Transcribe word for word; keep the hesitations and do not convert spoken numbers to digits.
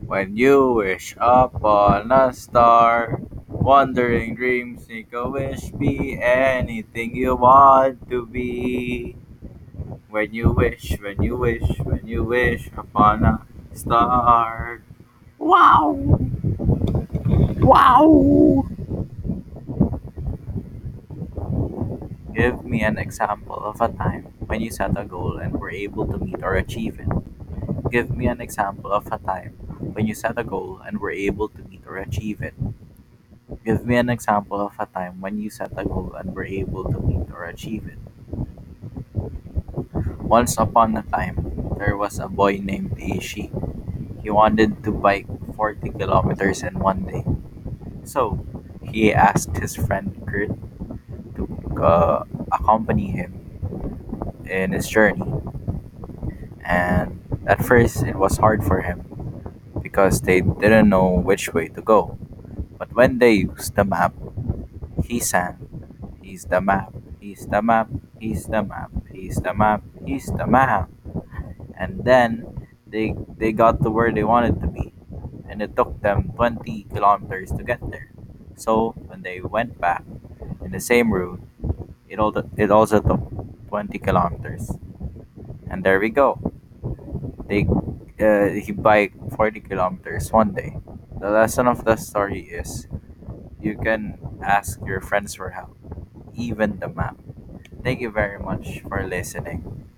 When you wish upon a star, wandering dreams make a wish be anything you want to be. When you wish, when you wish, when you wish upon a star. Wow! Wow! Give me an example of a time when you set a goal and were able to meet or achieve it. Give me an example of a time when you set a goal and were able to meet or achieve it. Give me an example of a time when you set a goal and were able to meet or achieve it. Once upon a time, there was a boy named Ishi. He wanted to bike forty kilometers in one day. So, he asked his friend Kurt to uh, accompany him in his journey. And at first, it was hard for him because they didn't know which way to go. But when they used the map, he sang, "He's the map, he's the map, he's the map, he's the map, he's the map." And then they they got to where they wanted to be, and it took them twenty kilometers to get there. So when they went back in the same route, it all it also took twenty kilometers. And there we go. They uh, he biked forty kilometers one day. The lesson of the story is you can ask your friends for help, even the map. Thank you very much for listening.